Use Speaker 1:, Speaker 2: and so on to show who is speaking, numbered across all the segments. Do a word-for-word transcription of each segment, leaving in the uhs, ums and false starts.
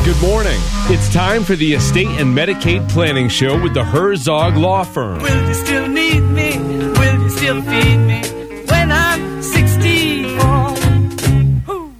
Speaker 1: good morning. It's time for the Estate and Medicaid Planning Show with the Herzog Law Firm.
Speaker 2: Will you still need me? Will you still feed me when I'm sixty-four? Ooh.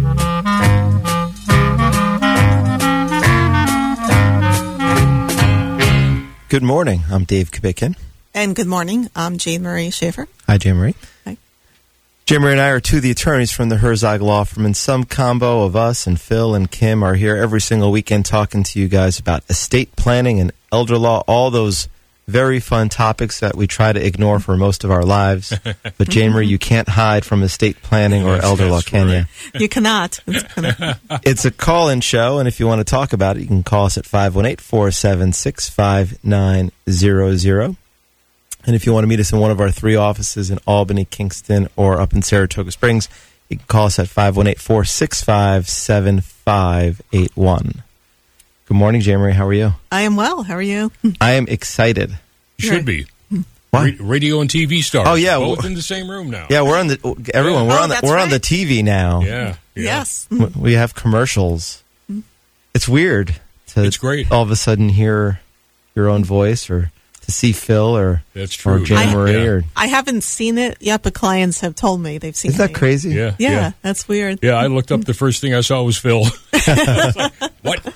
Speaker 3: Good morning. I'm Dave Kubickin.
Speaker 4: And good morning. I'm Jane Marie Schaefer.
Speaker 3: Hi, Jane Marie.
Speaker 4: Hi.
Speaker 3: Jane Marie and I are two of the attorneys from the Herzog Law Firm, and some combo of us and Phil and Kim are here every single weekend talking to you guys about estate planning and elder law, all those very fun topics that we try to ignore for most of our lives. But Jane Marie, you can't hide from estate planning or
Speaker 1: Yes,
Speaker 3: elder law,
Speaker 1: that's
Speaker 3: can
Speaker 1: right.
Speaker 3: you?
Speaker 4: You cannot. It's gonna-
Speaker 3: It's a call-in show, and if you want to talk about it, you can call us at five one eight, four seven six, five nine zero zero. And if you want to meet us in one of our three offices in Albany, Kingston, or up in Saratoga Springs, you can call us at five one eight, four six five, seven five eight one. Good morning, Jane Marie. How are you?
Speaker 4: I am well. How are you?
Speaker 3: I am excited.
Speaker 1: You should be.
Speaker 3: What?
Speaker 1: Ra- radio and T V stars.
Speaker 3: Oh, yeah.
Speaker 1: Both
Speaker 3: Well-
Speaker 1: in the same room now.
Speaker 3: Yeah, we're on the everyone. We're
Speaker 4: Oh,
Speaker 3: on the
Speaker 4: that's
Speaker 3: we're on the
Speaker 4: right.
Speaker 3: T V now.
Speaker 1: Yeah. yeah.
Speaker 4: Yes.
Speaker 3: W- We have commercials. It's weird to
Speaker 1: It's great.
Speaker 3: all of a sudden hear your own voice, or to see Phil, or
Speaker 1: That's
Speaker 3: or
Speaker 1: true.
Speaker 3: Jane
Speaker 4: I-
Speaker 3: Marie,
Speaker 1: yeah.
Speaker 3: or
Speaker 4: I haven't seen it yet, but clients have told me they've seen
Speaker 3: isn't that
Speaker 4: me.
Speaker 3: crazy?
Speaker 1: Yeah.
Speaker 4: Yeah,
Speaker 1: Yeah.
Speaker 4: that's weird.
Speaker 1: Yeah, I looked up. The first thing I saw was Phil. I was like, what?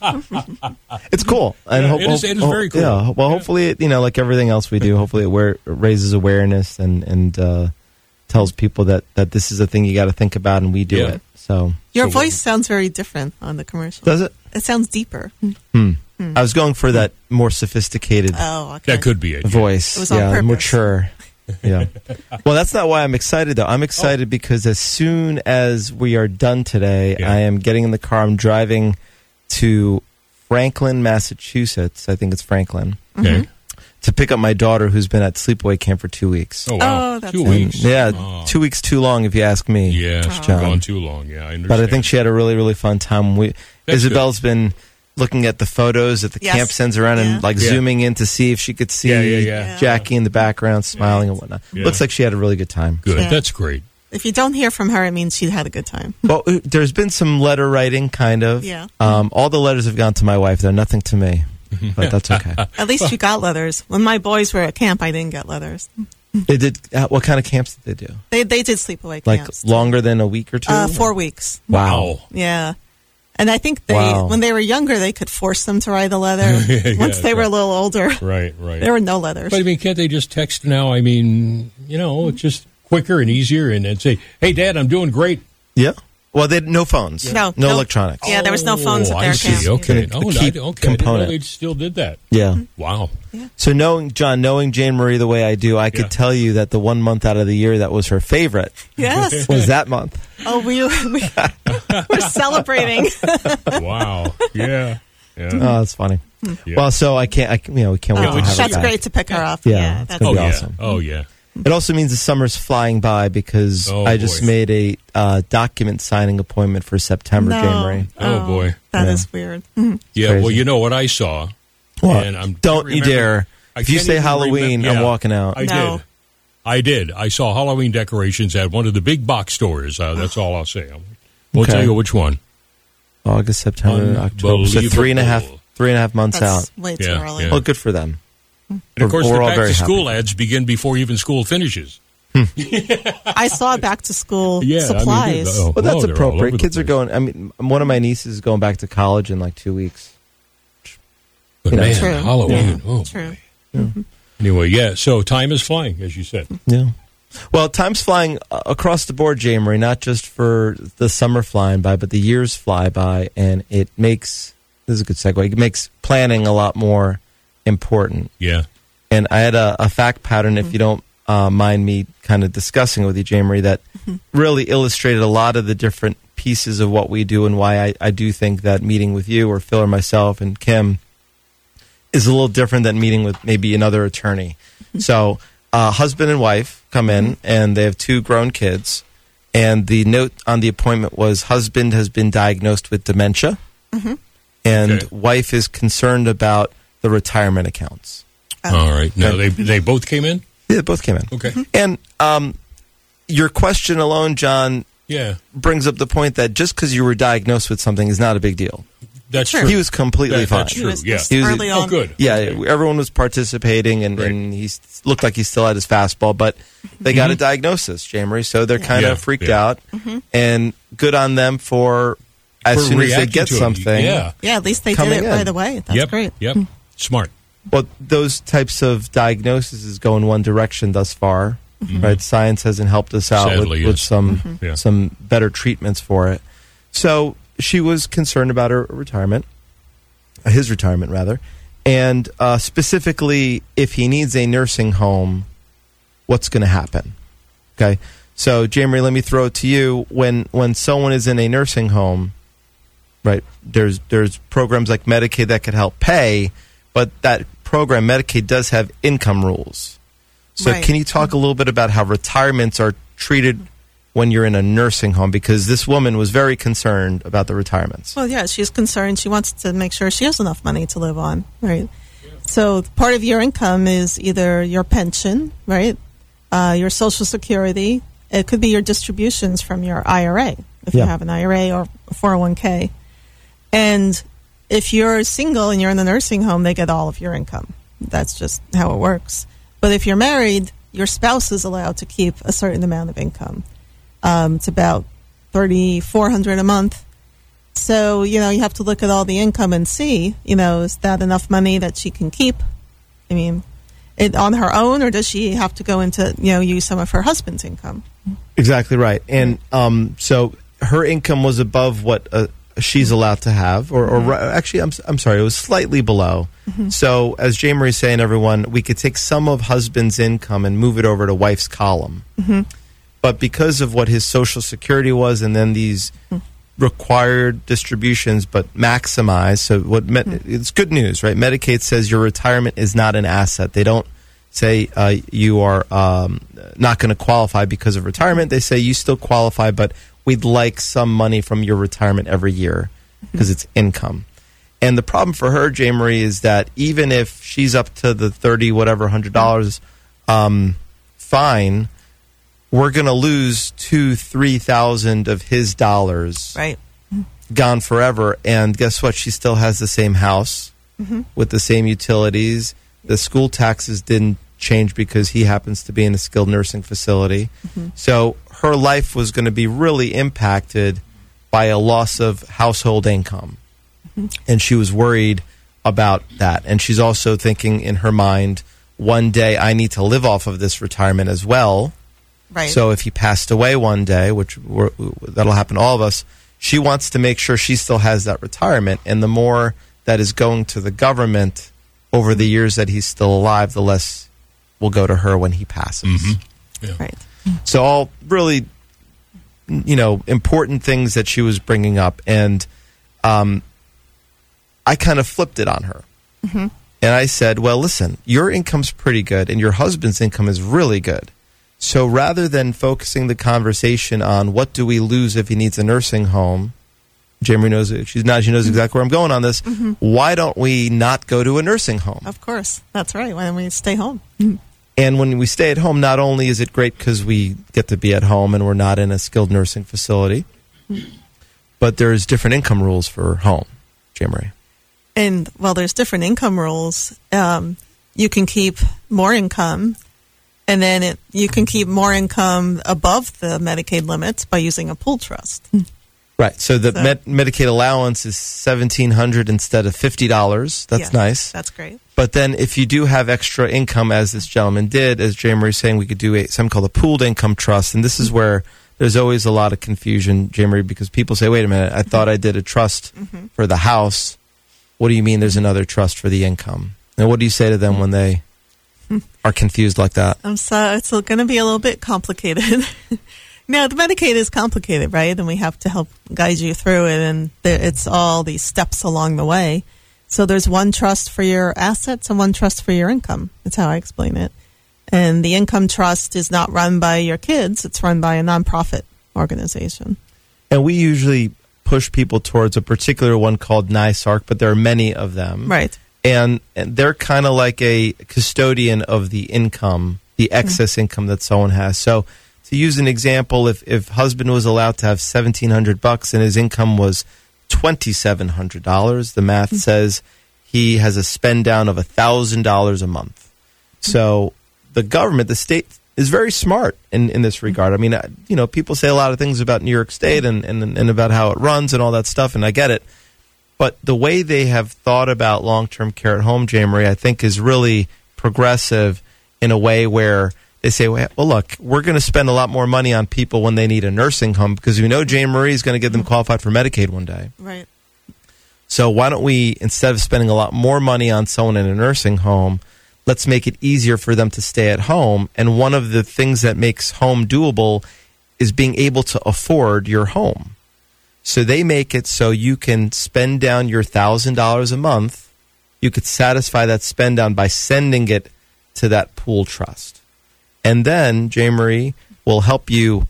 Speaker 3: It's cool. And
Speaker 1: Yeah,
Speaker 3: hope-
Speaker 1: it is- it is
Speaker 3: hope-
Speaker 1: very cool.
Speaker 3: Yeah. Well, hopefully, it, you know, like everything else we do, hopefully it aware, raises awareness and and uh, tells people that, that this is a thing you got to think about, and we do
Speaker 1: Yeah.
Speaker 3: it. So
Speaker 4: Your
Speaker 1: So
Speaker 4: voice
Speaker 1: what-
Speaker 4: sounds very different on the commercial.
Speaker 3: does it?
Speaker 4: It sounds deeper.
Speaker 3: Hmm. I was going for that more sophisticated
Speaker 4: Oh, okay.
Speaker 1: That could be it.
Speaker 3: voice.
Speaker 4: It was on
Speaker 3: yeah,
Speaker 4: purpose.
Speaker 3: mature. Yeah. Well, that's not why I'm excited, though. I'm excited because as soon as we are done today,
Speaker 1: Yeah.
Speaker 3: I am getting in the car. I'm driving to Franklin, Massachusetts. I think it's Franklin.
Speaker 1: Okay.
Speaker 3: To pick up my daughter, who's been at sleepaway camp for two weeks.
Speaker 1: Oh, wow.
Speaker 4: Oh, that's
Speaker 1: Two
Speaker 4: nice.
Speaker 1: weeks.
Speaker 3: Yeah,
Speaker 1: Oh.
Speaker 3: two weeks too long, if you ask me.
Speaker 1: Yeah, it's
Speaker 3: John.
Speaker 1: gone too long. Yeah, I understand.
Speaker 3: But I think she had a really, really fun time. We,
Speaker 1: That's
Speaker 3: Isabel's been looking at the photos that the
Speaker 4: Yes.
Speaker 3: camp sends around
Speaker 4: Yeah.
Speaker 3: and like
Speaker 1: Yeah.
Speaker 3: zooming in to see if she could see
Speaker 1: Yeah, yeah, yeah.
Speaker 3: Jackie in the background smiling and whatnot.
Speaker 1: Yeah.
Speaker 3: Looks like she had a really good time.
Speaker 1: Good.
Speaker 4: Yeah.
Speaker 1: That's great.
Speaker 4: If you don't hear from her, it means she had a good time.
Speaker 3: Well, uh, there's been some letter writing, kind of.
Speaker 4: Yeah.
Speaker 3: Um, all the letters have gone to my wife. They're nothing to me, but that's okay.
Speaker 4: At least you got letters. When my boys were at camp, I didn't get letters.
Speaker 3: They did. Uh, what kind of camps did they do?
Speaker 4: They they did sleepaway
Speaker 3: Like
Speaker 4: camps.
Speaker 3: longer than a week or two?
Speaker 4: Uh, four weeks.
Speaker 3: Wow.
Speaker 4: Yeah. And I think they,
Speaker 3: Wow.
Speaker 4: when they were younger, they could force them to write a letter.
Speaker 1: Yeah,
Speaker 4: Once they were
Speaker 1: right.
Speaker 4: a little older,
Speaker 1: Right, right.
Speaker 4: there were no letters.
Speaker 1: But I mean, can't they just text now? I mean, you know, it's just quicker and easier, and, and say, "Hey, Dad, I'm doing great."
Speaker 3: Yeah. Well, they had no phones.
Speaker 4: No,
Speaker 3: No
Speaker 4: no.
Speaker 3: electronics.
Speaker 4: Yeah, there was no phones
Speaker 1: Oh,
Speaker 4: at their
Speaker 1: I see.
Speaker 4: camp.
Speaker 1: Okay.
Speaker 3: The
Speaker 1: Oh, I,
Speaker 3: key
Speaker 1: okay. I didn't know
Speaker 3: component.
Speaker 1: they still did that.
Speaker 3: Yeah.
Speaker 1: Wow.
Speaker 3: So knowing John, knowing Jane Marie the way I do, I could
Speaker 1: Yeah.
Speaker 3: tell you that the one month out of the year that was her favorite
Speaker 4: Yes.
Speaker 3: was that month.
Speaker 4: Oh, we, we we're celebrating.
Speaker 1: Wow. Yeah. Yeah.
Speaker 3: Oh, that's funny.
Speaker 1: Yeah.
Speaker 3: Well, so I can't, I, can- you know, we can't wait
Speaker 4: Oh,
Speaker 3: to have her
Speaker 4: that's
Speaker 3: back.
Speaker 4: great to pick her up.
Speaker 3: Yeah,
Speaker 4: Yeah,
Speaker 3: it's
Speaker 4: that's
Speaker 3: gonna
Speaker 1: oh
Speaker 3: be
Speaker 1: yeah.
Speaker 3: awesome.
Speaker 1: Oh yeah.
Speaker 3: It also means the summer's flying by because
Speaker 1: Oh,
Speaker 3: I just
Speaker 1: boy.
Speaker 3: made a uh, document signing appointment for September,
Speaker 4: no.
Speaker 3: Jane Marie.
Speaker 1: Oh, boy.
Speaker 4: That
Speaker 3: Yeah.
Speaker 4: is weird. Mhm.
Speaker 1: Yeah.
Speaker 3: crazy.
Speaker 1: Well, you know what I saw.
Speaker 3: What?
Speaker 1: And I'm,
Speaker 3: Don't
Speaker 1: can't
Speaker 3: you
Speaker 1: remember-
Speaker 3: dare.
Speaker 1: I
Speaker 3: If you
Speaker 1: can't
Speaker 3: say
Speaker 1: even
Speaker 3: Halloween,
Speaker 1: remem-
Speaker 3: I'm
Speaker 1: yeah,
Speaker 3: walking out.
Speaker 1: I
Speaker 4: No.
Speaker 1: did. I did. I saw Halloween decorations at one of the big box stores. Uh, that's all I'll say. I won't
Speaker 3: Okay.
Speaker 1: tell you which one.
Speaker 3: August, September, October. So three and a half,
Speaker 1: Unbelievable.
Speaker 3: three and a half months
Speaker 4: That's
Speaker 3: out.
Speaker 4: way too
Speaker 1: Yeah,
Speaker 4: early.
Speaker 1: yeah.
Speaker 3: Well, good for them.
Speaker 1: And of course,
Speaker 3: We're-
Speaker 1: the
Speaker 3: we're all
Speaker 1: back
Speaker 3: very
Speaker 1: to school
Speaker 3: happy.
Speaker 1: ads begin before even school finishes.
Speaker 4: I saw back to school
Speaker 1: Yeah, I mean,
Speaker 4: supplies.
Speaker 1: oh,
Speaker 3: Well, that's
Speaker 1: oh, they're all
Speaker 3: appropriate.
Speaker 1: over the
Speaker 3: Kids are
Speaker 1: place.
Speaker 3: going. I mean, one of my nieces is going back to college in like two weeks.
Speaker 1: But
Speaker 3: you know,
Speaker 1: man,
Speaker 4: True.
Speaker 1: Halloween. Oh,
Speaker 4: True.
Speaker 1: anyway, yeah. So time is flying, as you said.
Speaker 3: Yeah. Well, time's flying uh, across the board, Jane Marie, not just for the summer flying by, but the years fly by, and it makes, this is a good segue, it makes planning a lot more important.
Speaker 1: Yeah.
Speaker 3: And I had a, a fact pattern, if you don't uh, mind me kind of discussing with you, Jane Marie, that really illustrated a lot of the different pieces of what we do and why I, I do think that meeting with you or Phil or myself and Kim is a little different than meeting with maybe another attorney. So uh, husband and wife come in, and they have two grown kids, and the note on the appointment was husband has been diagnosed with dementia,
Speaker 4: Mm-hmm.
Speaker 3: and
Speaker 1: Okay.
Speaker 3: wife is concerned about the retirement accounts.
Speaker 4: Oh.
Speaker 1: All right. Now, they they both came in?
Speaker 3: Yeah, they both came in.
Speaker 1: Okay.
Speaker 3: And um, your question alone, John,
Speaker 1: Yeah.
Speaker 3: brings up the point that just because you were diagnosed with something is not a big deal.
Speaker 1: That's
Speaker 4: Sure.
Speaker 1: true.
Speaker 3: He was completely
Speaker 1: That-
Speaker 3: fine.
Speaker 1: That's
Speaker 4: He
Speaker 1: true.
Speaker 4: was
Speaker 1: Yeah.
Speaker 4: just
Speaker 3: He was-
Speaker 4: early
Speaker 1: Oh,
Speaker 4: on.
Speaker 1: good.
Speaker 3: Yeah,
Speaker 1: Okay.
Speaker 3: everyone was participating, and,
Speaker 1: Right.
Speaker 3: and he s- looked like he still had his fastball, but they got a diagnosis, Jamery, so they're kind of
Speaker 1: Yeah,
Speaker 3: freaked
Speaker 1: yeah.
Speaker 3: out, and good on them for as
Speaker 1: For
Speaker 3: soon as they
Speaker 1: reacting
Speaker 3: get
Speaker 1: to it.
Speaker 3: something.
Speaker 1: Yeah.
Speaker 4: Yeah, at least they did
Speaker 3: Coming
Speaker 4: it
Speaker 3: in.
Speaker 4: right away. That's
Speaker 1: yep.
Speaker 4: great.
Speaker 1: Yep. Smart.
Speaker 3: Well, those types of diagnoses go in one direction thus far, right? Science hasn't helped us out with,
Speaker 1: Sadly,
Speaker 3: with
Speaker 1: yes.
Speaker 3: some
Speaker 1: Yeah.
Speaker 3: some better treatments for it. So she was concerned about her retirement, uh, his retirement rather, and uh, specifically if he needs a nursing home, what's going to happen? Okay, so Jamery, let me throw it to you. When when someone is in a nursing home, right? There's there's programs like Medicaid that could help pay, but that program Medicaid does have income rules. So
Speaker 4: Right.
Speaker 3: can you talk a little bit about how retirements are treated when you're in a nursing home? Because this woman was very concerned about the retirements.
Speaker 4: Well, yeah, she's concerned. She wants to make sure she has enough money to live on, right? So part of your income is either your pension, right? Uh, your Social Security. It could be your distributions from your I R A, if
Speaker 3: Yeah.
Speaker 4: you have an I R A or a four oh one k. And if you're single and you're in the nursing home, they get all of your income. That's just how it works. But if you're married, your spouse is allowed to keep a certain amount of income. Um, it's about thirty-four hundred dollars a month. So, you know, you have to look at all the income and see, you know, is that enough money that she can keep? I mean, it on her own, or does she have to go into, you know, use some of her husband's income?
Speaker 3: Exactly right. And um, so her income was above what uh, she's allowed to have, or, or ri- actually, I'm s- I'm sorry, it was slightly below. So as Jamery is saying, everyone, we could take some of husband's income and move it over to wife's column. But because of what his Social Security was, and then these required distributions, but maximized. So what med- it's good news, right? Medicaid says your retirement is not an asset. They don't say uh, you are um, not going to qualify because of retirement. They say you still qualify, but we'd like some money from your retirement every year because it's income. And the problem for her, Jamery, is that even if she's up to the thirty whatever hundred dollars, um, fine, we're going to lose two, three thousand of his dollars
Speaker 4: Right.
Speaker 3: gone forever. And guess what? She still has the same house with the same utilities. The school taxes didn't change because he happens to be in a skilled nursing facility. So her life was going to be really impacted by a loss of household income. And she was worried about that. And she's also thinking in her mind, one day I need to live off of this retirement as well.
Speaker 4: Right.
Speaker 3: So if he passed away one day, which we're, that'll happen to all of us, she wants to make sure she still has that retirement. And the more that is going to the government over the years that he's still alive, the less will go to her when he passes.
Speaker 4: Right.
Speaker 3: So all really, you know, important things that she was bringing up. And um, I kind of flipped it on her. And I said, well, listen, your income's pretty good and your husband's income is really good. So rather than focusing the conversation on what do we lose if he needs a nursing home, Jamery knows it. She's not. She knows exactly where I'm going on this. Why don't we not go to a nursing home?
Speaker 4: Of course. That's right. Why don't we stay home?
Speaker 3: And when we stay at home, not only is it great because we get to be at home and we're not in a skilled nursing facility, but there's different income rules for home, Jamery.
Speaker 4: And well, there's different income rules. Um, you can keep more income, and then it, you can keep more income above the Medicaid limits by using a pool trust.
Speaker 3: Right. So the
Speaker 4: So-
Speaker 3: med- Medicaid allowance is seventeen hundred dollars instead of fifty dollars. That's
Speaker 4: Yes,
Speaker 3: nice.
Speaker 4: That's great.
Speaker 3: But then if you do have extra income, as this gentleman did, as Jamery was saying, we could do a, something called a pooled income trust. And this is where there's always a lot of confusion, Jamery, because people say, wait a minute, I thought I did a trust for the house. What do you mean there's another trust for the income? And what do you say to them when they are confused like that?
Speaker 4: Um, so it's going to be a little bit complicated. No, the Medicaid is complicated, right? And we have to help guide you through it. And there, it's all these steps along the way. So there's one trust for your assets and one trust for your income. That's how I explain it. And the income trust is not run by your kids. It's run by a nonprofit organization.
Speaker 3: And we usually push people towards a particular one called NYSARC, but there are many of them.
Speaker 4: Right.
Speaker 3: And, and they're kind of like a custodian of the income, the excess income that someone has. So to use an example, if, if husband was allowed to have seventeen hundred bucks and his income was twenty-seven hundred dollars. The math says he has a spend down of one thousand dollars a month. So the government, the state, is very smart in, in this regard. I mean, you know, people say a lot of things about New York State and, and, and about how it runs and all that stuff, and I get it. But the way they have thought about long-term care at home, Jay Marie, I think is really progressive in a way where they say, well, look, we're going to spend a lot more money on people when they need a nursing home because we know Jane Marie is going to get them qualified for Medicaid one day.
Speaker 4: Right.
Speaker 3: So why don't we, instead of spending a lot more money on someone in a nursing home, let's make it easier for them to stay at home. And one of the things that makes home doable is being able to afford your home. So they make it so you can spend down your one thousand dollars a month. You could satisfy that spend down by sending it to that pool trust. And then Jay Marie will help you,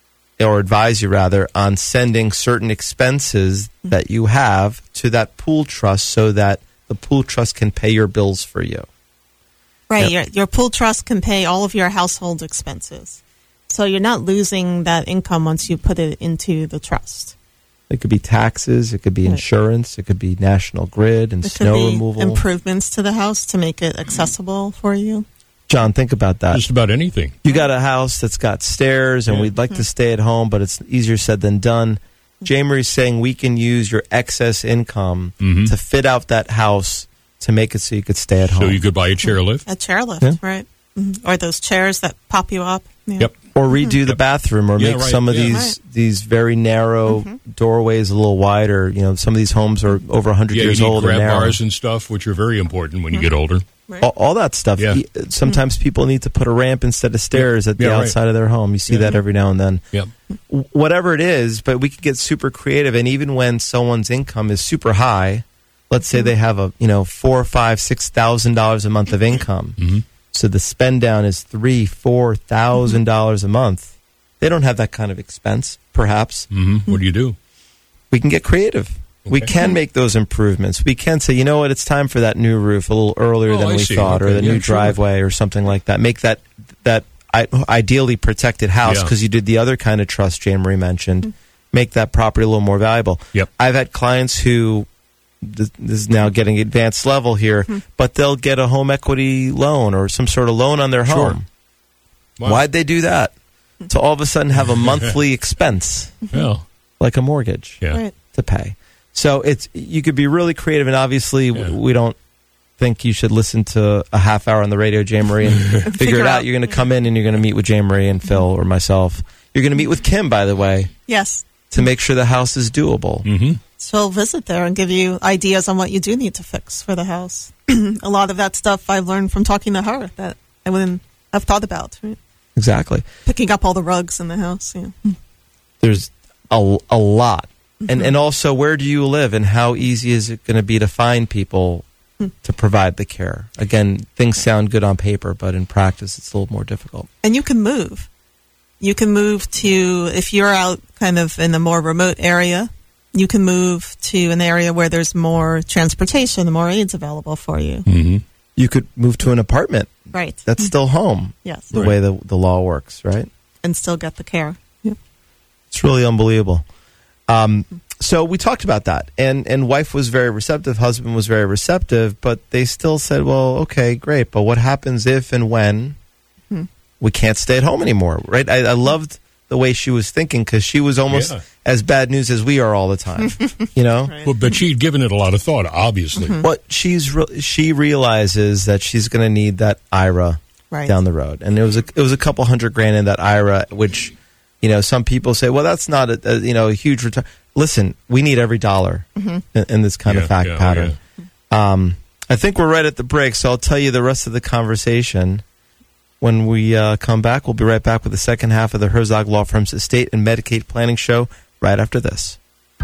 Speaker 3: or advise you rather, on sending certain expenses that you have to that pool trust so that the pool trust can pay your bills for you.
Speaker 4: Right.
Speaker 3: Yep.
Speaker 4: Your, your pool trust can pay all of your household expenses. So you're not losing that income once you put it into the trust.
Speaker 3: It could be taxes, it could be
Speaker 4: Right.
Speaker 3: insurance, it could be National Grid and
Speaker 4: It
Speaker 3: snow
Speaker 4: could be
Speaker 3: removal.
Speaker 4: improvements to the house to make it accessible for you.
Speaker 3: John, think about that.
Speaker 1: Just about anything.
Speaker 3: You got a house that's got stairs and
Speaker 1: Yeah.
Speaker 3: we'd like to stay at home, but it's easier said than done. Jay Marie's saying we can use your excess income
Speaker 1: Mhm.
Speaker 3: to fit out that house to make it so you could stay at
Speaker 1: So
Speaker 3: home.
Speaker 1: you could buy a chairlift.
Speaker 4: A chairlift,
Speaker 3: Yeah.
Speaker 4: right? hmm Or those chairs that pop you up. Yeah.
Speaker 1: Yep.
Speaker 3: Or redo the bathroom, or
Speaker 1: Yeah,
Speaker 3: make
Speaker 1: right,
Speaker 3: some of
Speaker 1: yeah.
Speaker 3: these
Speaker 4: Right.
Speaker 3: these very narrow doorways a little wider. You know, some of these homes are over one hundred
Speaker 1: Yeah,
Speaker 3: years
Speaker 1: you need
Speaker 3: old and
Speaker 1: grab
Speaker 3: narrow.
Speaker 1: bars and stuff, which are very important when you get older.
Speaker 4: Right.
Speaker 3: All, all that stuff.
Speaker 1: Yeah.
Speaker 3: E- Sometimes people need to put a ramp instead of stairs at the
Speaker 1: Yeah, right.
Speaker 3: outside of their home. You see
Speaker 1: Yeah.
Speaker 3: that every now and then.
Speaker 1: Yep.
Speaker 3: W- Whatever it is, but we could get super creative. And even when someone's income is super high, let's say they have a you know four, five, six thousand dollars a month of income.
Speaker 1: Mm-hmm.
Speaker 3: So the spend down is three, four thousand dollars a month. They don't have that kind of expense, perhaps.
Speaker 1: hmm What do you do?
Speaker 3: We can get creative. We
Speaker 1: Okay.
Speaker 3: can make those improvements. We can say, you know what, it's time for that new roof a little earlier
Speaker 1: Oh,
Speaker 3: than
Speaker 1: I
Speaker 3: we
Speaker 1: see.
Speaker 3: thought, or
Speaker 1: Okay.
Speaker 3: the
Speaker 1: Yeah,
Speaker 3: new
Speaker 1: sure.
Speaker 3: driveway or something like that. Make that that I, ideally protected house,
Speaker 1: Yeah.
Speaker 3: because you did the other kind of trust Jane Marie mentioned. Make that property a little more valuable.
Speaker 1: Yep.
Speaker 3: I've had clients who, th- this is now getting advanced level here, but they'll get a home equity loan or some sort of loan on their
Speaker 1: Sure.
Speaker 3: home.
Speaker 1: Wow.
Speaker 3: Why'd they do that? To all of a sudden have a monthly expense,
Speaker 1: Well,
Speaker 3: like a mortgage,
Speaker 1: yeah.
Speaker 4: Right.
Speaker 3: to pay. So it's you could be really creative, and obviously
Speaker 1: Yeah.
Speaker 3: w we don't think you should listen to a half hour on the radio, Jay Marie, and figure,
Speaker 4: Figure
Speaker 3: it out.
Speaker 4: out.
Speaker 3: You're going to come in and you're going to meet with Jay Marie and Phil or myself. You're going to meet with Kim, by the way,
Speaker 4: Yes.
Speaker 3: to make sure the house is doable.
Speaker 1: Mm-hmm.
Speaker 4: She'll visit there and give you ideas on what you do need to fix for the house. A lot of that stuff I've learned from talking to her that I wouldn't have thought about. Right?
Speaker 3: Exactly.
Speaker 4: Picking up all the rugs in the house. Yeah.
Speaker 3: There's a, a lot. And and also, where do you live, and how easy is it going to be to find people to provide the care? Again, things sound good on paper, but in practice, it's a little more difficult.
Speaker 4: And you can move. You can move to, if you're out kind of in a more remote area, you can move to an area where there's more transportation and more aids available for you.
Speaker 1: Mm-hmm.
Speaker 3: You could move to an apartment.
Speaker 4: Right.
Speaker 3: That's still home,
Speaker 4: Yes.
Speaker 3: the
Speaker 1: Right.
Speaker 3: way the, the law works, right?
Speaker 4: And still get the care. Yeah.
Speaker 3: It's really unbelievable. Um, so we talked about that, and, and wife was very receptive, husband was very receptive, but they still said, well, okay, great, but what happens if and when
Speaker 4: Hmm.
Speaker 3: we can't stay at home anymore, right? I, I loved the way she was thinking, because she was almost
Speaker 1: Yeah.
Speaker 3: as bad news as we are all the time, you know?
Speaker 4: Right.
Speaker 1: Well, but she'd given it a lot of thought, obviously.
Speaker 3: What she's re- she realizes that she's going to need that I R A
Speaker 4: Right.
Speaker 3: down the road, and it was a it was a couple hundred grand in that I R A, which, you know, some people say, well, that's not a, a you know a huge return. Listen, we need every dollar in, in this kind
Speaker 1: Yeah,
Speaker 3: of fact
Speaker 1: yeah, oh,
Speaker 3: pattern. Um, I think we're right at the break, so I'll tell you the rest of the conversation when we uh, come back. We'll be right back with the second half of the Herzog Law Firm's Estate and Medicaid Planning Show right after this.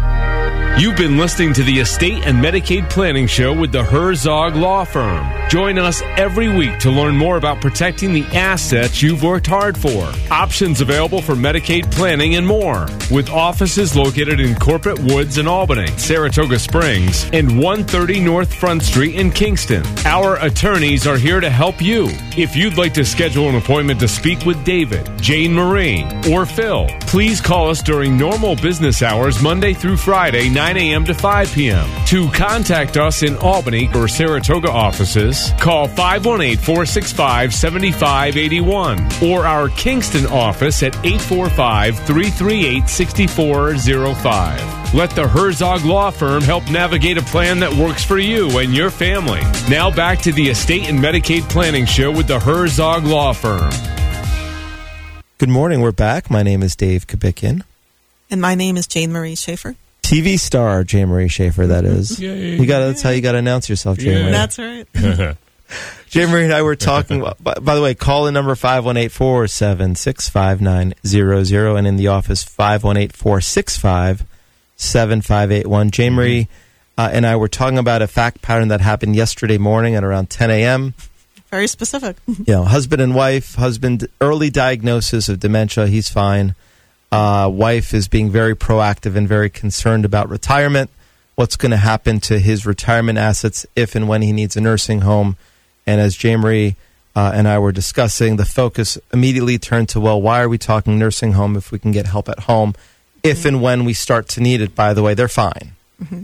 Speaker 5: You've been listening to the Estate and Medicaid Planning Show with the Herzog Law Firm. Join us every week to learn more about protecting the assets you've worked hard for. Options available for Medicaid planning and more. With offices located in Corporate Woods in Albany, Saratoga Springs, and one thirty North Front Street in Kingston. Our attorneys are here to help you. If you'd like to schedule an appointment to speak with David, Jane Marie, or Phil, please call us during normal business hours Monday through Friday, nine nine a.m. to five p.m. To contact us in Albany or Saratoga offices, call five one eight, four six five, seven five eight one or our Kingston office at eight four five, three three eight, six four zero five. Let the Herzog Law Firm help navigate a plan that works for you and your family. Now back to the Estate and Medicaid Planning Show with the Herzog Law Firm.
Speaker 3: Good morning. We're back. My name is Dave Kubickin.
Speaker 4: And my name is Jane Marie Schaefer.
Speaker 3: T V star Jane Marie Schaefer, that is.
Speaker 1: Yay.
Speaker 3: You got That's how you got to announce yourself, Jane
Speaker 1: Yeah.
Speaker 3: Marie.
Speaker 4: That's right.
Speaker 3: Jane Marie and I were talking, by, by the way, call in number five one eight, four seven six, five nine zero zero and in the office five one eight, four six five, seven five eight one. Jane Marie uh, and I were talking about a fact pattern that happened yesterday morning at around ten a.m.
Speaker 4: Very specific.
Speaker 3: You know, husband and wife, husband, early diagnosis of dementia, he's fine. Uh, wife is being very proactive and very concerned about retirement. What's going to happen to his retirement assets if and when he needs a nursing home? And as Jane Marie uh, and I were discussing, the focus immediately turned to, well, why are we talking nursing home if we can get help at home? If and when we start to need it, by the way, they're fine.
Speaker 4: Mm-hmm.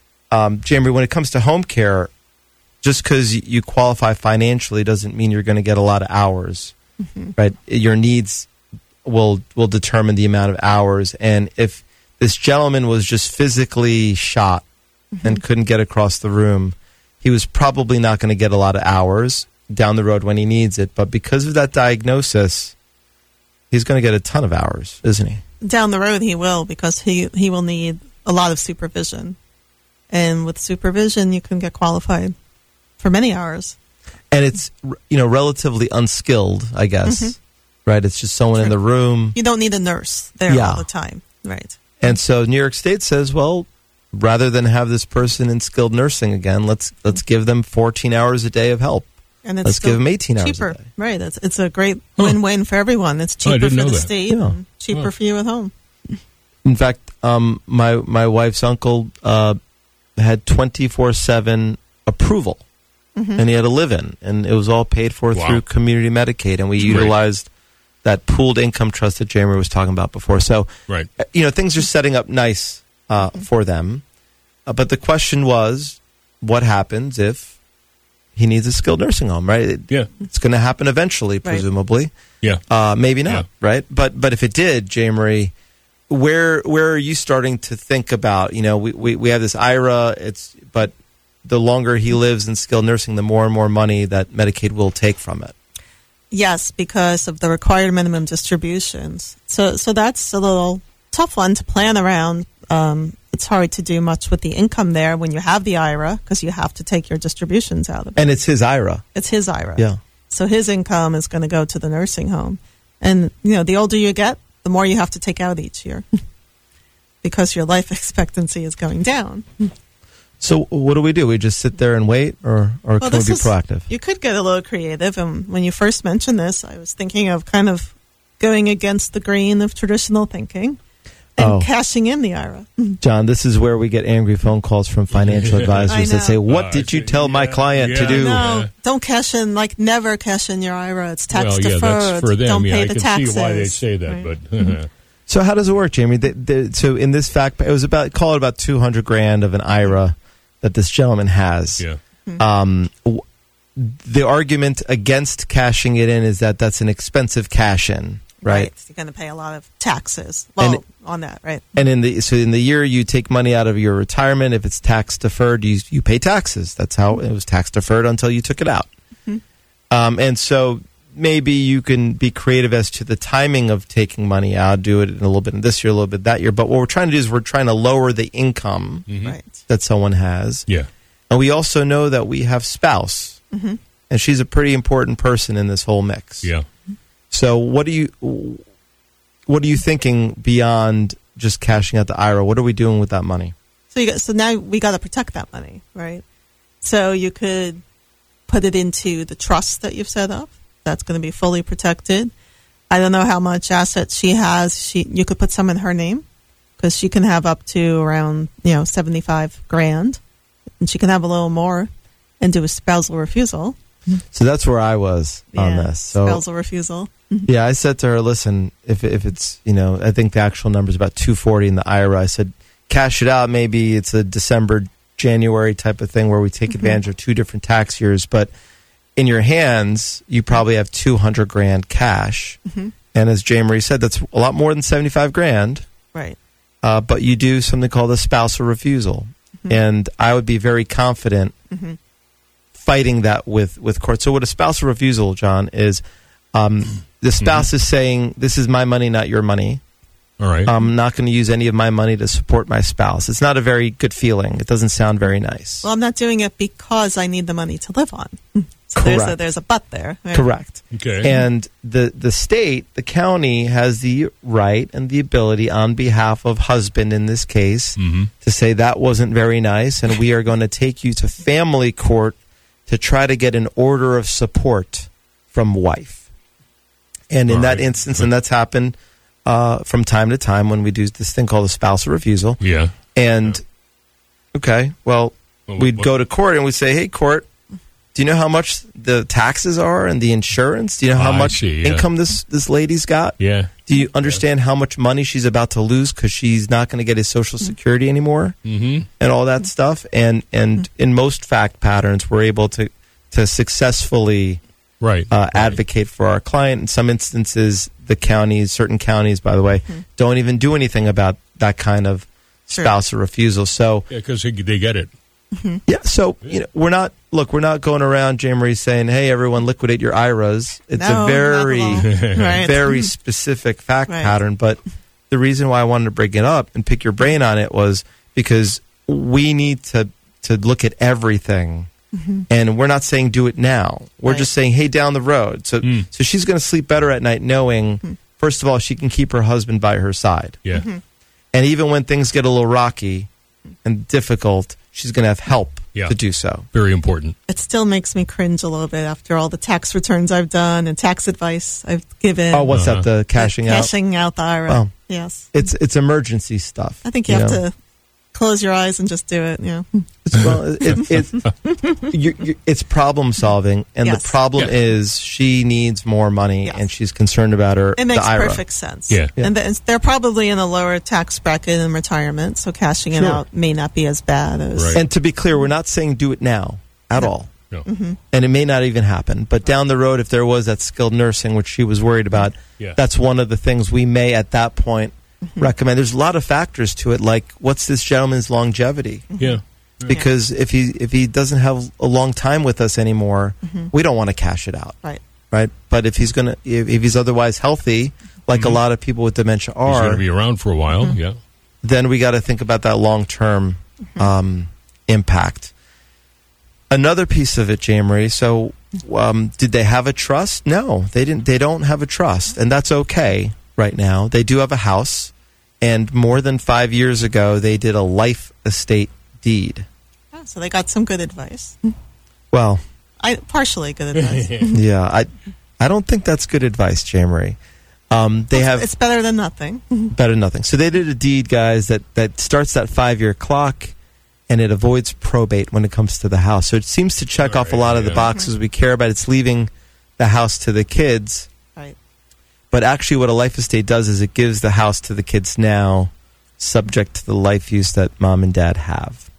Speaker 3: Um, Jane Marie, when it comes to home care, just because you qualify financially doesn't mean you're going to get a lot of hours,
Speaker 4: Mm-hmm.
Speaker 3: right? Your needs will will determine the amount of hours. And if this gentleman was just physically shot
Speaker 4: Mm-hmm.
Speaker 3: and couldn't get across the room, he was probably not going to get a lot of hours down the road when he needs it. But because of that diagnosis, he's going to get a ton of hours, isn't he?
Speaker 4: Down the road, he will, because he, he will need a lot of supervision. And with supervision, you can get qualified for many hours.
Speaker 3: And it's, you know, relatively unskilled, I guess,
Speaker 4: Mm-hmm.
Speaker 3: right? It's just someone in the room.
Speaker 4: You don't need a nurse there
Speaker 3: Yeah.
Speaker 4: all the time. Right.
Speaker 3: And so New York State says, well, rather than have this person in skilled nursing again, let's let's give them fourteen hours a day of help.
Speaker 4: And it's
Speaker 3: Let's
Speaker 4: still
Speaker 3: give them eighteen hours a
Speaker 4: cheaper.
Speaker 3: day.
Speaker 4: Right. It's, it's a great
Speaker 1: Huh.
Speaker 4: win-win for everyone. It's
Speaker 1: Oh, I
Speaker 4: cheaper
Speaker 1: didn't
Speaker 4: for
Speaker 1: know
Speaker 4: the
Speaker 1: that.
Speaker 4: state
Speaker 3: Yeah.
Speaker 4: and cheaper
Speaker 1: Huh.
Speaker 4: for you at home.
Speaker 3: In fact, um, my my wife's uncle uh, had twenty-four seven approval,
Speaker 4: Mm-hmm.
Speaker 3: and he had a live-in, and it was all paid for
Speaker 1: Wow.
Speaker 3: through community Medicaid, and we
Speaker 1: Right.
Speaker 3: utilized that pooled income trust that Jamie was talking about before. So,
Speaker 1: Right.
Speaker 3: uh, you know, things are setting up nice uh, for them. Uh, but the question was, what happens if he needs a skilled nursing home, right? It-
Speaker 1: Yeah.
Speaker 3: It's going to happen eventually, presumably.
Speaker 1: Yeah.
Speaker 3: Uh, maybe not,
Speaker 1: Yeah.
Speaker 3: right? But but if it did, Jane Marie, where where are you starting to think about? You know, we, we, we have this I R A. It's but the longer he lives in skilled nursing, the more and more money that Medicaid will take from it.
Speaker 4: Yes, because of the required minimum distributions. So so that's a little tough one to plan around. Um, it's hard to do much with the income there when you have the I R A, because you have to take your distributions out of it.
Speaker 3: And it's his I R A.
Speaker 4: It's his I R A.
Speaker 3: Yeah.
Speaker 4: So his income is going to go to the nursing home. And, you know, the older you get, the more you have to take out each year because your life expectancy is going down.
Speaker 3: So what do we do? We just sit there and wait, or or
Speaker 4: Well,
Speaker 3: can we
Speaker 4: this
Speaker 3: be
Speaker 4: is-
Speaker 3: proactive?
Speaker 4: You could get a little creative. And when you first mentioned this, I was thinking of kind of going against the grain of traditional thinking and
Speaker 3: Oh.
Speaker 4: cashing in the I R A.
Speaker 3: John, this is where we get angry phone calls from financial
Speaker 4: I
Speaker 3: advisors that
Speaker 4: know.
Speaker 3: say, "What
Speaker 1: Uh,
Speaker 3: did you
Speaker 1: yeah,
Speaker 3: tell my client to
Speaker 1: yeah.
Speaker 3: do?"
Speaker 4: No,
Speaker 1: Yeah.
Speaker 4: don't cash in. Like, never cash in your I R A. It's tax
Speaker 1: well, yeah,
Speaker 4: deferred.
Speaker 1: that's for them.
Speaker 4: Don't
Speaker 1: yeah,
Speaker 4: pay
Speaker 1: I
Speaker 4: the
Speaker 1: can
Speaker 4: taxes.
Speaker 1: see why they say that,
Speaker 4: Right.
Speaker 1: but
Speaker 3: So how does it work, Jamie? The, the, so in this fact, it was about call it about two hundred grand of an I R A that this gentleman has.
Speaker 1: yeah,
Speaker 3: Um, w- the argument against cashing it in is that that's an expensive cash in, right?
Speaker 4: You're going to pay a lot of taxes. Well,
Speaker 3: And-
Speaker 4: on that, right?
Speaker 3: And in the so in the year you take money out of your retirement, if it's tax deferred, you you pay taxes. That's how it was tax deferred until you took it out. Um, and so maybe you can be creative as to the timing of taking money out. Do it in a little bit in this year, a little bit that year. But what we're trying to do is we're trying to lower the income
Speaker 4: Right.
Speaker 3: that someone has.
Speaker 1: yeah,
Speaker 3: And we also know that we have spouse,
Speaker 4: Mm-hmm.
Speaker 3: and she's a pretty important person in this whole mix.
Speaker 1: yeah.
Speaker 3: So what do you what are you thinking beyond just cashing out the I R A? What are we doing with that money?
Speaker 4: So you got, so now we got to protect that money, right? So you could put it into the trust that you've set up. That's going to be fully protected. I don't know how much assets she has. She you could put some in her name, because she can have up to around you know seventy five grand, and she can have a little more and do a spousal refusal.
Speaker 3: So that's where I was on
Speaker 4: Yeah,
Speaker 3: this. So
Speaker 4: spousal refusal.
Speaker 3: yeah, I said to her, listen, if if it's you know, I think the actual number is about two forty in the I R A. I said, cash it out, maybe it's a December, January type of thing where we take mm-hmm. advantage of two different tax years. But in your hands, you probably have two hundred grand cash. Mm-hmm. And as Jay Marie said, that's a lot more than seventy-five grand.
Speaker 4: Right.
Speaker 3: Uh, but you do something called a spousal refusal. Mm-hmm. And I would be very confident mm-hmm. fighting that with, with court. So what a spousal refusal, John, is um, the spouse mm-hmm. is saying, this is my money, not your money.
Speaker 1: All right.
Speaker 3: I'm not going to use any of my money to support my spouse. It's not a very good feeling. It doesn't sound very nice.
Speaker 4: Well, I'm not doing it because I need the money to live on. So there's a, there's a but there. Right?
Speaker 3: Correct.
Speaker 1: Okay.
Speaker 3: And the, the state, the county, has the right and the ability on behalf of husband in this case mm-hmm. to say that wasn't very nice and we are going to take you to family court to try to get an order of support from wife. And in All that right. instance, and that's happened uh, from time to time when we do this thing called a spousal refusal.
Speaker 1: Yeah.
Speaker 3: And, yeah. okay, well, well we'd what? go to court and we'd say, hey, court, do you know how much the taxes are and the insurance? Do you know how
Speaker 1: oh,
Speaker 3: much
Speaker 1: see, yeah.
Speaker 3: income this, this lady's got?
Speaker 1: Yeah.
Speaker 3: Do you understand yeah. how much money she's about to lose because she's not going to get his Social Security anymore
Speaker 1: mm-hmm.
Speaker 3: and all that stuff? And and mm-hmm. in most fact patterns, we're able to, to successfully
Speaker 1: right.
Speaker 3: Uh,
Speaker 1: right.
Speaker 3: advocate for our client. In some instances, the counties, certain counties, by the way, mm-hmm. don't even do anything about that kind of sure. spousal refusal. So
Speaker 1: yeah, because they get it.
Speaker 4: Mm-hmm.
Speaker 3: Yeah, so you know, we're not look, we're not going around, Jay Marie, saying, "Hey, everyone, liquidate your I R As." It's
Speaker 4: no,
Speaker 3: a very,
Speaker 4: right.
Speaker 3: very specific fact
Speaker 4: right.
Speaker 3: pattern. But the reason why I wanted to bring it up and pick your brain on it was because we need to to look at everything, mm-hmm. and we're not saying do it now. We're
Speaker 4: right.
Speaker 3: just saying, hey, down the road. So,
Speaker 1: mm.
Speaker 3: so she's going to sleep better at night, knowing mm-hmm. first of all she can keep her husband by her side.
Speaker 1: Yeah,
Speaker 4: mm-hmm.
Speaker 3: and even when things get a little rocky and difficult, she's going to have help
Speaker 1: yeah.
Speaker 3: to do so.
Speaker 1: Very important.
Speaker 4: It still makes me cringe a little bit after all the tax returns I've done and tax advice I've given.
Speaker 3: Oh, what's
Speaker 1: uh-huh.
Speaker 3: that? The cashing
Speaker 4: the
Speaker 3: out?
Speaker 4: Cashing out the I R A.
Speaker 3: Oh.
Speaker 4: Yes.
Speaker 3: It's it's emergency stuff.
Speaker 4: I think you,
Speaker 3: you
Speaker 4: have
Speaker 3: know?
Speaker 4: to close your eyes and just do it. Yeah.
Speaker 3: It's, well, it, it, you, you, it's problem solving, and
Speaker 4: Yes.
Speaker 3: the problem
Speaker 1: Yeah.
Speaker 3: is she needs more money,
Speaker 4: Yes.
Speaker 3: and she's concerned about her.
Speaker 4: It makes
Speaker 3: the I R A.
Speaker 4: perfect sense.
Speaker 1: Yeah.
Speaker 3: Yeah.
Speaker 4: And th- they're probably in a lower tax bracket in retirement, so cashing it
Speaker 3: Sure.
Speaker 4: out may not be as bad as.
Speaker 1: Right.
Speaker 3: And to be clear, we're not saying do it now at
Speaker 4: No.
Speaker 3: all.
Speaker 1: No.
Speaker 4: Mm-hmm.
Speaker 3: And it may not even happen. But down the road, if there was that skilled nursing, which she was worried about,
Speaker 1: Yeah.
Speaker 3: that's one of the things we may at that point
Speaker 4: Mm-hmm.
Speaker 3: recommend. There's a lot of factors to it, like what's this gentleman's longevity?
Speaker 1: Yeah.
Speaker 3: Because if he if he doesn't have a long time with us anymore,
Speaker 4: Mm-hmm.
Speaker 3: we don't want to cash it out,
Speaker 4: Right.
Speaker 3: right? But if he's gonna if, if he's otherwise healthy, like
Speaker 1: Mm-hmm.
Speaker 3: a lot of people with dementia
Speaker 1: He's going
Speaker 3: are,
Speaker 1: to be around for a while.
Speaker 4: Mm-hmm.
Speaker 1: Yeah.
Speaker 3: then we got to think about that long term
Speaker 4: Mm-hmm.
Speaker 3: um, impact. Another piece of it, Jay Marie. So, um, did they have a trust? No, they didn't. They don't have a trust, and that's okay right now. They do have a house, and more than five years ago, they did a life estate deed.
Speaker 4: Oh, so they got some good advice.
Speaker 3: Well,
Speaker 4: I partially good advice.
Speaker 3: yeah, I, I don't think that's good advice, Jay Marie. Um, they have
Speaker 4: It's better than nothing.
Speaker 3: better than nothing. So they did a deed, guys, that, that starts that five-year clock, and it avoids probate when it comes to the house. So it seems to check
Speaker 1: All
Speaker 3: off a
Speaker 1: right,
Speaker 3: lot of the
Speaker 1: yeah.
Speaker 3: boxes we care about. It's leaving the house to the kids.
Speaker 4: Right.
Speaker 3: But actually what a life estate does is it gives the house to the kids now, subject to the life use that mom and dad have.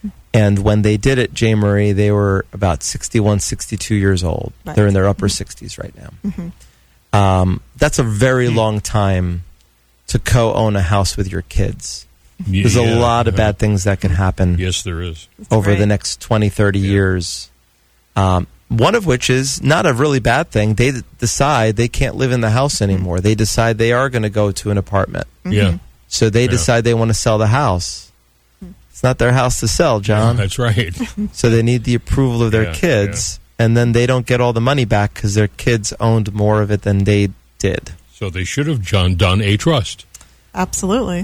Speaker 3: And when they did it, Jay Marie, they were about sixty-one, sixty-two years old.
Speaker 4: Right.
Speaker 3: They're in their upper sixties right now.
Speaker 4: Mm-hmm.
Speaker 3: Um, that's a very long time to co-own a house with your kids. There's a
Speaker 1: Yeah.
Speaker 3: lot of bad things that can happen
Speaker 1: Yes, there is.
Speaker 3: over
Speaker 4: right.
Speaker 3: the next twenty, thirty
Speaker 1: Yeah.
Speaker 3: years. Um, one of which is not a really bad thing. They d- decide they can't live in the house anymore. They decide they are going to go to an apartment.
Speaker 1: Yeah.
Speaker 3: So they
Speaker 1: Yeah.
Speaker 3: decide they want to sell the house. It's not their house to sell, John.
Speaker 1: That's right.
Speaker 3: So they need the approval of their
Speaker 1: Yeah,
Speaker 3: kids, and then they don't get all the money back because their kids owned more of it than they did.
Speaker 1: So they should have John done a trust.
Speaker 4: Absolutely.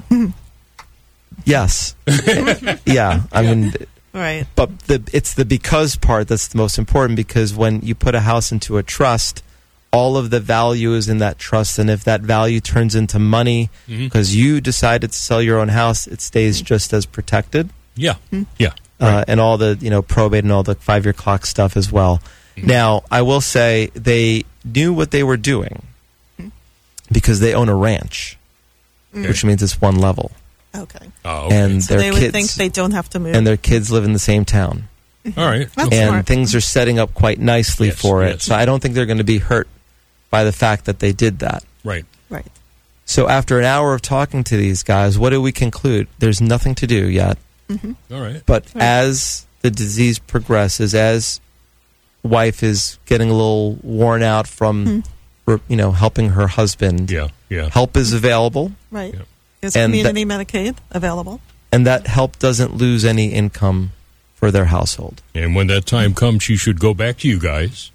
Speaker 3: Yes. yeah. I mean,
Speaker 4: Right.
Speaker 3: but the it's the because part that's the most important, because when you put a house into a trust, all of the value is in that trust, and if that value turns into money
Speaker 1: Mhm.
Speaker 3: because you decided to sell your own house, it stays just as protected.
Speaker 1: Yeah. Yeah.
Speaker 3: Uh, and all the you know probate and all the five year clock stuff as well.
Speaker 1: Mm-hmm.
Speaker 3: Now, I will say they knew what they were doing because they own a ranch,
Speaker 1: Okay.
Speaker 3: which means it's one level.
Speaker 4: Okay.
Speaker 1: Oh, okay.
Speaker 3: and
Speaker 4: So
Speaker 3: their
Speaker 4: they would
Speaker 3: kids
Speaker 4: think they don't have to move.
Speaker 3: and their kids live in the same town.
Speaker 1: All right.
Speaker 4: That's
Speaker 3: And
Speaker 4: smart.
Speaker 3: things are setting up quite nicely
Speaker 1: Yes,
Speaker 3: for it.
Speaker 1: yes.
Speaker 3: So I don't think they're going to be hurt by the fact that they did that.
Speaker 1: Right.
Speaker 4: Right.
Speaker 3: So after an hour of talking to these guys, what do we conclude? There's nothing to do yet.
Speaker 1: All right.
Speaker 3: But
Speaker 4: Right.
Speaker 3: as the disease progresses, as wife is getting a little worn out from, re- you know, helping her husband,
Speaker 1: Yeah. Yeah.
Speaker 3: help is available,
Speaker 4: Right.
Speaker 1: Yeah.
Speaker 4: There's
Speaker 3: And
Speaker 4: community Medicaid available.
Speaker 3: and that help doesn't lose any income for their household.
Speaker 1: And when that time comes, she should go back to you guys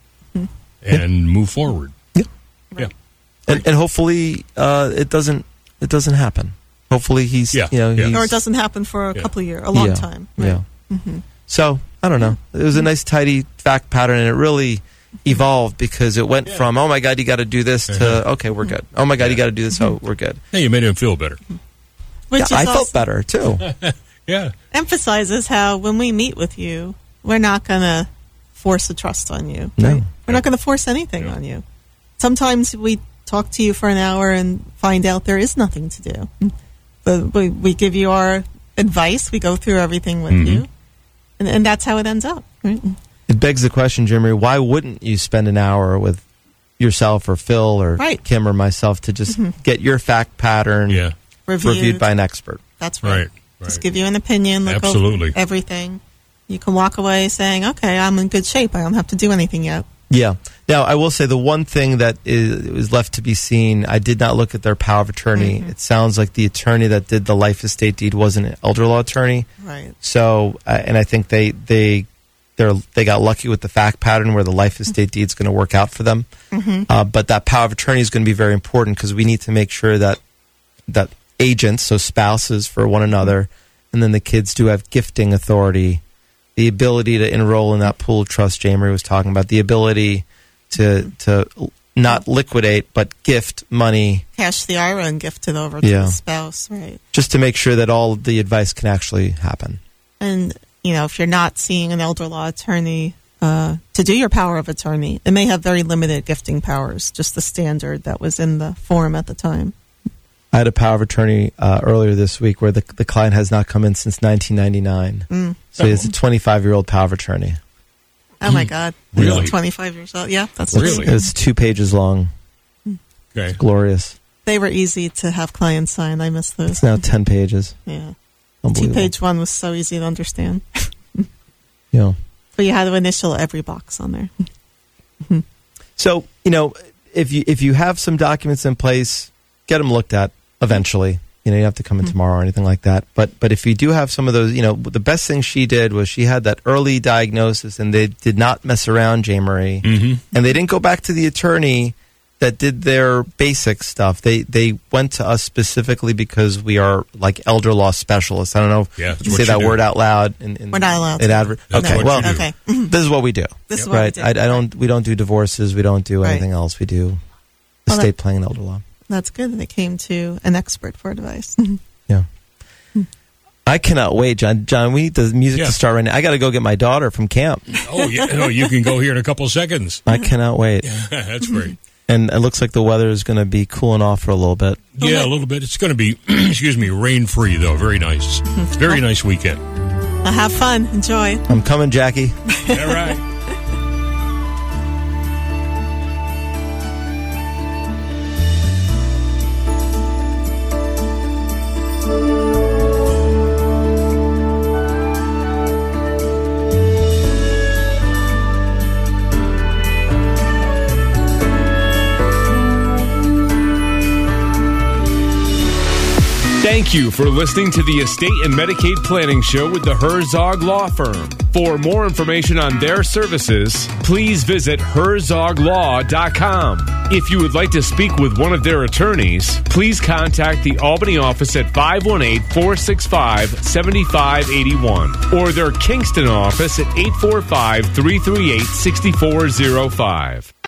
Speaker 1: and move forward.
Speaker 3: Yeah.
Speaker 1: Yeah.
Speaker 3: And, and hopefully uh, it doesn't it doesn't happen. Hopefully he's
Speaker 1: Yeah,
Speaker 3: you know
Speaker 1: yeah.
Speaker 3: he's,
Speaker 4: Or it doesn't happen for a
Speaker 1: Yeah.
Speaker 4: couple of years, a long
Speaker 3: yeah,
Speaker 4: time. Right. Mm-hmm.
Speaker 3: Yeah. So I don't know. It was a nice tidy fact pattern, and it really evolved because it went
Speaker 1: Yeah.
Speaker 3: from oh my god you got to do this to
Speaker 1: Uh-huh.
Speaker 3: okay we're good. Oh my god you got to do this. Oh we're good.
Speaker 1: Hey, you made him feel better.
Speaker 4: Which
Speaker 3: Yeah,
Speaker 4: is
Speaker 3: I
Speaker 4: also
Speaker 3: felt better too.
Speaker 1: Yeah.
Speaker 4: emphasizes how when we meet with you, we're not going to force a trust on you.
Speaker 3: No.
Speaker 4: Right? We're not going to force anything
Speaker 1: Yeah.
Speaker 4: on you. Sometimes we talk to you for an hour and find out there is nothing to do. But we, we give you our advice. We go through everything with
Speaker 1: Mhm.
Speaker 4: you. And, and that's how it ends up. Right?
Speaker 3: It begs the question, Jimmy, why wouldn't you spend an hour with yourself or Phil or
Speaker 4: Right.
Speaker 3: Kim or myself to just get your fact pattern
Speaker 1: Yeah.
Speaker 4: Reviewed.
Speaker 3: reviewed by an expert?
Speaker 4: That's right.
Speaker 1: Right.
Speaker 4: Just
Speaker 1: Right.
Speaker 4: give you an opinion. Look
Speaker 1: Absolutely.
Speaker 4: over everything. You can walk away saying, okay, I'm in good shape. I don't have to do anything yet.
Speaker 3: Yeah. Now, I will say the one thing that is, was left to be seen, I did not look at their power of attorney. It sounds like the attorney that did the life estate deed was an elder law attorney.
Speaker 4: Right.
Speaker 3: So, uh, and I think they they they're, they got lucky with the fact pattern where the life estate deed is going to work out for them. Uh, but that power of attorney is going to be very important because we need to make sure that that agents, so spouses for one another, and then the kids do have gifting authority, the ability to enroll in that pool of trust Jamery was talking about, the ability to to not liquidate but gift money
Speaker 4: Cash the I R A and gift it over to
Speaker 3: Yeah.
Speaker 4: the spouse. Right.
Speaker 3: just to make sure that all the advice can actually happen.
Speaker 4: And, you know, if you're not seeing an elder law attorney uh, to do your power of attorney, it may have very limited gifting powers, just the standard that was in the form at the time.
Speaker 3: I had a power of attorney uh, earlier this week where the the client has not come in since nineteen ninety-nine.
Speaker 4: Mm.
Speaker 3: So he has a twenty-five-year-old power of attorney.
Speaker 4: Oh, my God.
Speaker 1: Really?
Speaker 4: twenty-five years old. Yeah, that's
Speaker 1: Really?
Speaker 3: It's two pages long.
Speaker 1: Okay.
Speaker 3: Glorious.
Speaker 4: They were easy to have clients sign. I miss those.
Speaker 3: It's now ten pages.
Speaker 4: Yeah.
Speaker 3: Unbelievable.
Speaker 4: Two-page one was so easy to understand.
Speaker 3: Yeah.
Speaker 4: But you had to initial every box on there.
Speaker 3: So, you know, if you if you have some documents in place, get them looked at eventually. You know, you don't have to come in tomorrow or anything like that. But but if you do have some of those, you know, the best thing she did was she had that early diagnosis, and they did not mess around, Jamery,
Speaker 1: Mm-hmm.
Speaker 3: and they didn't go back to the attorney that did their basic stuff. They they went to us specifically because we are like elder law specialists. I don't know if
Speaker 1: Yeah,
Speaker 3: you
Speaker 1: that's
Speaker 3: can
Speaker 1: what
Speaker 3: say
Speaker 1: you
Speaker 3: that
Speaker 1: do.
Speaker 3: word out loud. In, in,
Speaker 4: We're not allowed
Speaker 3: in
Speaker 4: to.
Speaker 3: adver-
Speaker 1: That's
Speaker 3: okay,
Speaker 1: what
Speaker 3: well,
Speaker 1: you do.
Speaker 4: Okay.
Speaker 3: this is what we do.
Speaker 4: This is what
Speaker 3: right.
Speaker 4: we
Speaker 3: I,
Speaker 4: do.
Speaker 3: I don't. We don't do divorces. We don't do
Speaker 4: Right.
Speaker 3: anything else. We do
Speaker 4: Well,
Speaker 3: estate
Speaker 4: that-
Speaker 3: planning and elder law.
Speaker 4: That's good that they came to an expert for advice.
Speaker 3: Yeah. I cannot wait, John. John, we need the music
Speaker 1: Yeah.
Speaker 3: to start right now. I got to go get my daughter from camp.
Speaker 1: Oh, yeah. No, you can go here in a couple seconds.
Speaker 3: I cannot wait.
Speaker 1: That's great.
Speaker 3: And it looks like the weather is going to be cooling off for a little bit.
Speaker 1: Yeah, a little bit. It's going to be, excuse me, rain free though. Very nice. Very nice weekend.
Speaker 4: Well, have fun. Enjoy.
Speaker 3: I'm coming, Jackie.
Speaker 1: All right. Thank you for listening to the Estate and Medicaid Planning Show with the Herzog Law Firm. For more information on their services, please visit herzog law dot com. If you would like to speak with one of their attorneys, please contact the Albany office at five one eight, four six five, seven five eight one or their Kingston office at eight four five, three three eight, six four zero five.